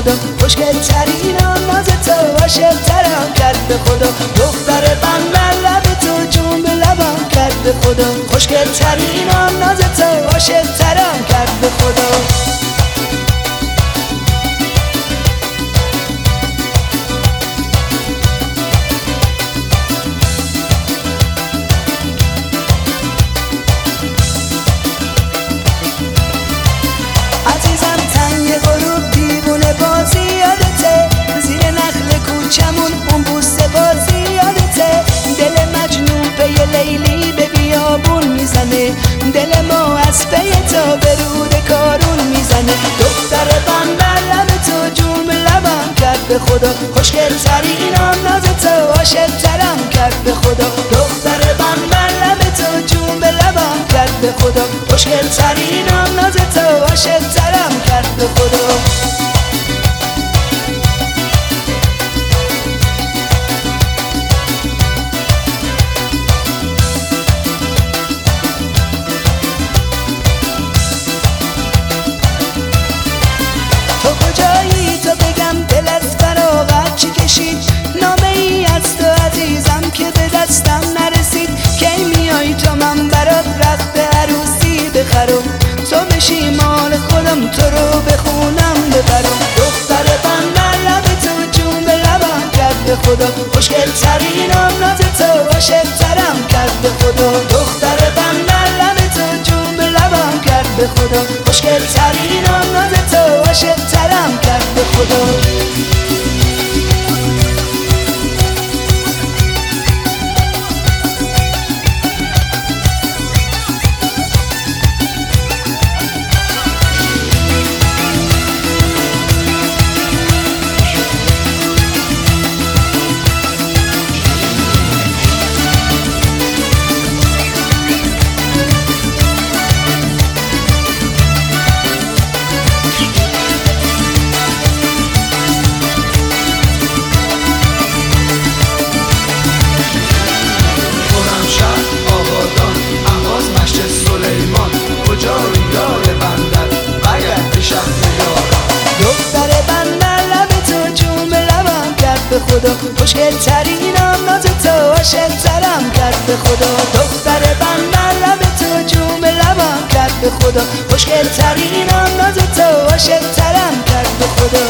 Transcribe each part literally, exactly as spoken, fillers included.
خدا، خوشگل ترین ناز تو عاشق‌ترم کرد به خدا. دختر بندر لب تو جون به لبم کرد به خدا، خوشگل ترین ناز تو عاشق‌ترم کرد به خدا. عزیزم تنگ غروب دیوونه بازی یادته، زیر نخل کوچمون اون بوسه بازی یادته. دل مجنون پی لیلی به بیابون میزنه، دل ما از پی تو به رود کارون میزنه. دختر بندر لب تو جون به لبم کرد به خدا، خوشگل ترین ناز تو عاشق‌ترم کرد به خدا. دختر بندر لب تو جون به لبم کرد به خدا، خوشگل ترین ناز تو عاشق‌ترم کرد به خدا. تو کجایی تو بگم دل از فراغت چی کشید، نامه ای از تو عزیزم که به دستم نرسید. کی میای تو من برات رخت عروسی بخرم، تو بشی مال خودم تو رو بخونم ببرم. دختر بندر لب تو جون به لبم کرد به خدا، خوشگل ترین ناز تو عاشق‌ترم کرد به خدا. دختر بندر لب تو جون به لبم کرد به خدا، خوشگل ترین ناز تو عاشق‌ترم کرد به خدا. دختر بندر لب تو جون به لبم کرد به خدا، خوشگل ترین ناز تو عاشق‌ترم کرد به خدا. دختر بندر لب تو جون به لبم کرد به خدا، خوشگل ترین ناز تو عاشق‌ترم کرد به خدا.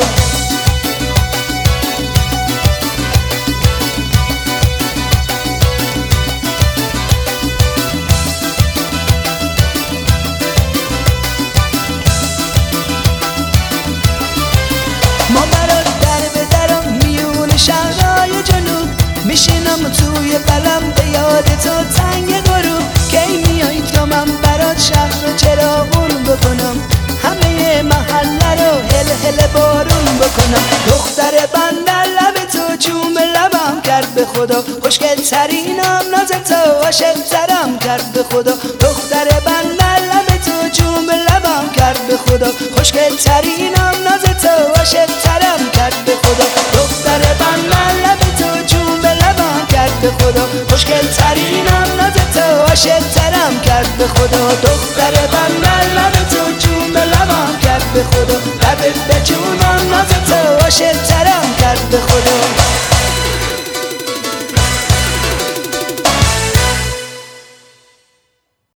ما برات در به درم میون شهرهای جنوب، میشینم توی قلم به یاد تو تنگ غروب. کی میای تو من برات شهر رو چراغون بکنم، همه محله رو هل هل بارون بکنم. دختر بندر لب تو جون به لبم کرد به خدا، خوشگل ترینم ناز تو عاشق‌ترم کرد به خدا. دختر بندر لب تو جون به لبم کرد به خدا، خوشگل ترینم ناز تو عاشق‌ترم کرد به خدا. دختر بندر لب تو جون به لبم کرد به خدا، خوشگل ترینم ناز تو عاشق‌ترم کرد به خدا. دختر بندر لب تو جون به لبم کرد به خدا، لبت به جونم ناز تو عاشق‌ترم کرد به خدا.